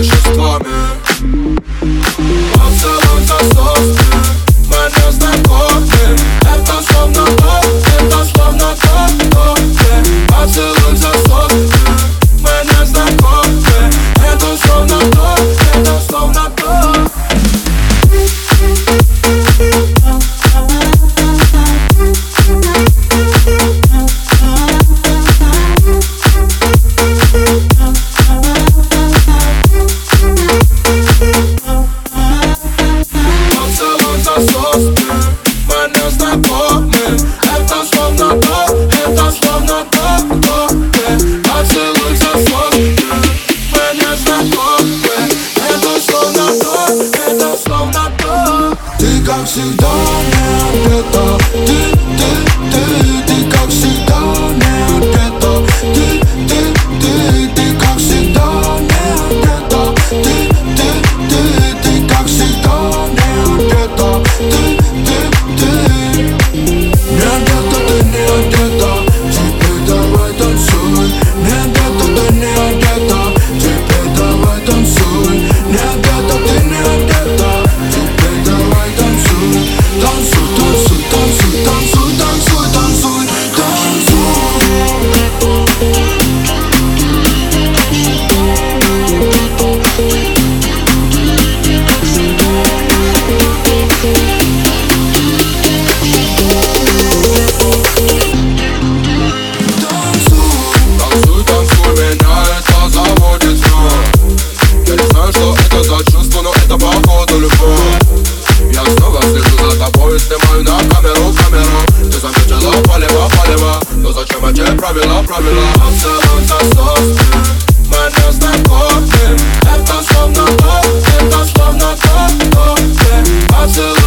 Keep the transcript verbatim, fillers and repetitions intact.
существами. Поцелуй засосты, мене знакомы. Это словно то, это словно то, то поцелуй засосты, мене знакомы. Это словно то, это словно то. Мене знакомы, это словно то, это словно то, то поцелуй засосты, мене знакомы, это словно то, это словно то. Ты как всегда не ответа, ты, ты, ты, ты как всегда не ответа, ты, ты, ты, ты как всегда не ответа, ты, ты, ты, ты как всегда не ответа, ты. Снимаю на камеру, камеру. Ты заметила полево, полево. Но зачем эти правила, правила? Поцелуй засосты, мене знакомы. Это словно то, это словно то, то поцелуй.